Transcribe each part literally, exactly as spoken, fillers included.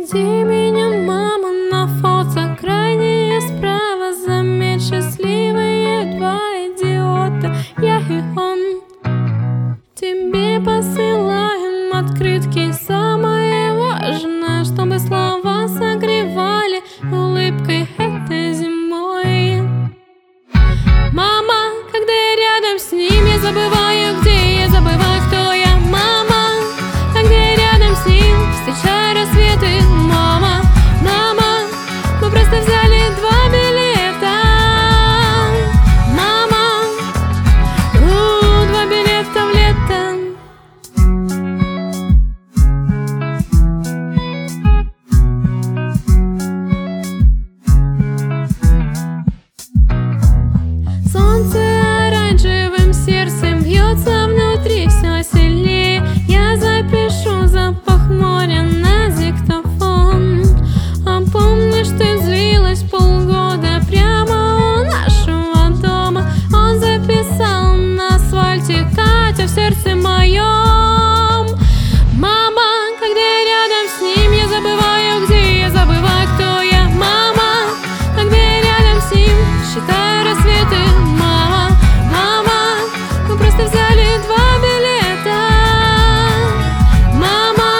Найди меня, мама, на фото крайнее справа. Заметь, счастливые два идиота, я и он. Тебе посылаем открытки. Самое важное, чтобы слова согревали улыбкой этой зимой. Мама, когда я рядом с ним, я забываю, где я, забываю, кто я. Мама, когда я рядом с ним, встречаю рассветы. Мама, мама, мы просто взяли два билета. Мама, у, два билета в лето. Солнце оранжевым сердцем бьется внутри все сильнее. Я запишу запах моря на диктофон. А помнишь, ты злилась полгода прямо у нашего дома? Он записал на асфальте: Катя, в сердце моем. Мама, когда я рядом с ним, я забываю, где я, забываю, кто я. Мама, когда я рядом с ним, считаю рассветы. Мама, мама, мы просто взяли два билета. Мама,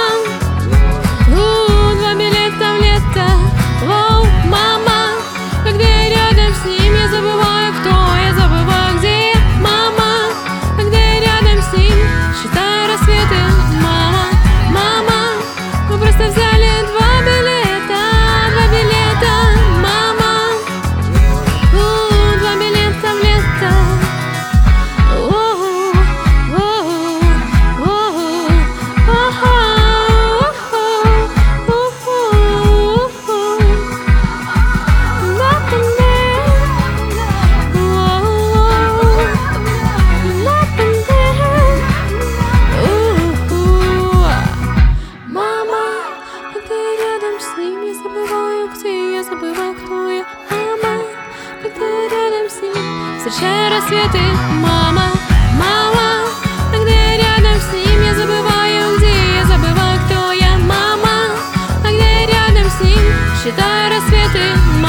у, два билета в лето. Воу, мама, когда я рядом с ним, я забываю, кто я, забываю, где я. Мама, когда я рядом с ним, считаю рассветы. Мама, мама, мы просто взяли два билета, два билета. Мама, у, два билета в лето. Воу, воу, воу, мама, когда я рядом с ним, я забываю, где я, забываю, кто я. Мама, когда я рядом с ним, встречаю рассветы. Мама, мама, когда я рядом с ним, я забываю, где я, забываю, кто я. Мама, когда я рядом с ним, считаю рассветы.